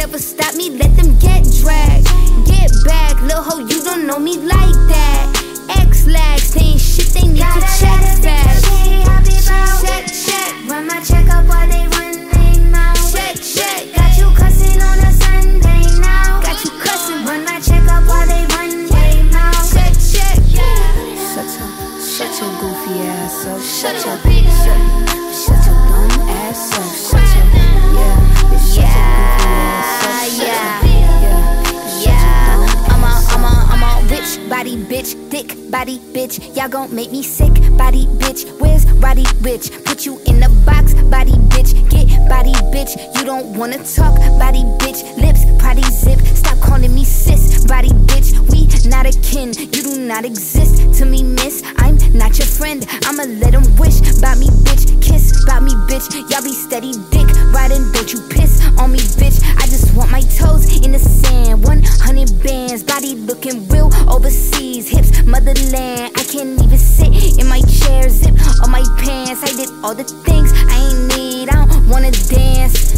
ever stop me, let them get dragged. Get back, lil' ho, you don't know me like that. X-lags, they ain't shit, they need to check fast. Check, run my check up while they run their mouth. check, got you cussing on a Sunday now. got you cussing. Run my check up while they run their mouth. Check. Shut your goofy ass up. Shut your dumb ass up. Shut your goofy ass up. I'm a rich body bitch, thick body bitch. Y'all gon' make me sick, body bitch. Where's Roddy Rich? Put you in the box, body bitch. Get body bitch. You don't wanna talk, body bitch. Lips, potty zip. Stop calling me sis, body bitch. We not a kin. You do not exist to me, miss. I'm not your friend. I'ma let them wish about me, bitch. Kiss about me, bitch. Y'all be steady dick riding. Don't you piss on me, bitch. I just want my toes in the sand. 100 bands, body looking real overseas. Hips, motherland. I can't even sit in my chair. Zip on my pants. I did all the things I ain't need. I don't wanna dance.